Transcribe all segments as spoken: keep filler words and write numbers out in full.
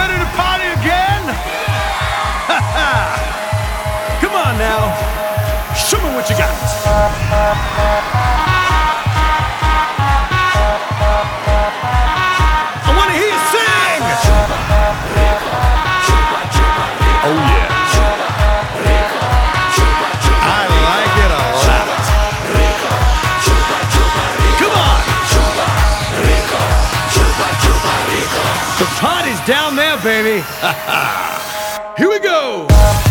ready to party again? Come on now, show me what you got. I want to hear you sing. Oh yeah. I like it a lot. Come on. The party's down there, baby. Here we go.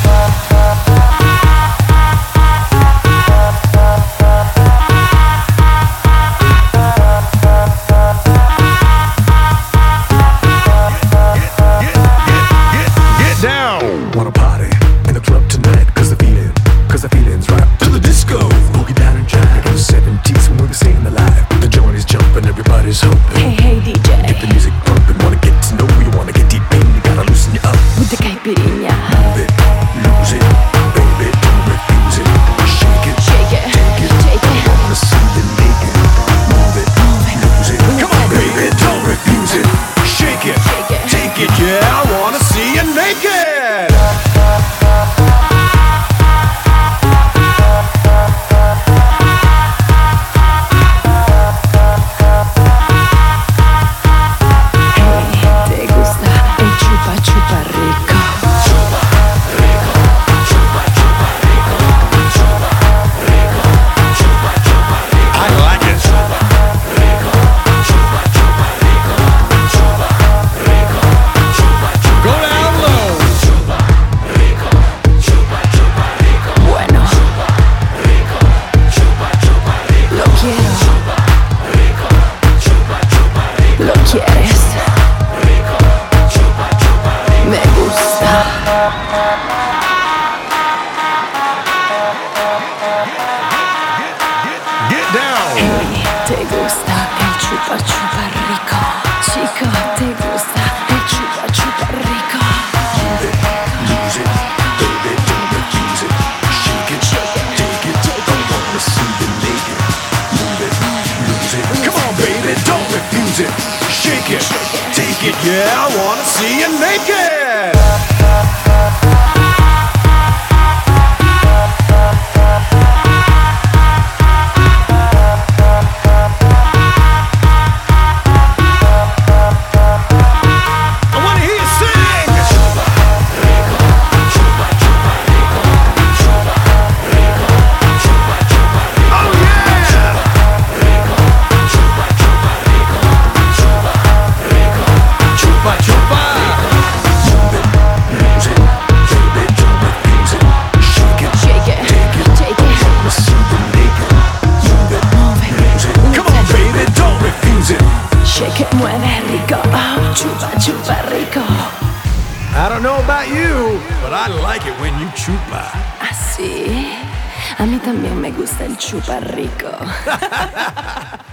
Wanna party in the club tonight, cause the feeling, cause the feeling's right. To the disco, boogie down and jive. In the seventies when we were staying alive. The joint is jumping, everybody's hoping. Hey, hey D J, get the music pumping, wanna get to know you, wanna get deep in, you gotta loosen you up. with the caipirinha. Move it, lose it, baby, don't refuse it. Shake it, Shake it, take it, shake it. I wanna see you naked. Move it, lose it, Come on, baby, don't refuse it. Shake it, Shake it. take it, yeah, I wanna see you naked. Hey, te gusta el chupa chupa rico. I like it. Go down low. Bueno, lo quiero. Lo quieres. Me gusta. Get down. Hey, te gusta el chupa chupa rico. Chico, te gusta el chupa chupa rico. lose it, baby, don't refuse it. Shake it, take it, I wanna see you naked. Move it, lose it. Come on, baby, don't refuse it. Shake it, take it, yeah, I wanna see you naked. I wanna hear you sing. Oh yeah. Chupa chupa. Lose it, baby, don't refuse it. Shake it, Shake it, take it. wanna see you naked. Move it, lose it. Come on, baby, don't refuse it. Shake it, mueve rico. Oh, chupa chupa rico. I don't know about you, but I like it when you chupa. Así. A mí también me gusta el chupa rico.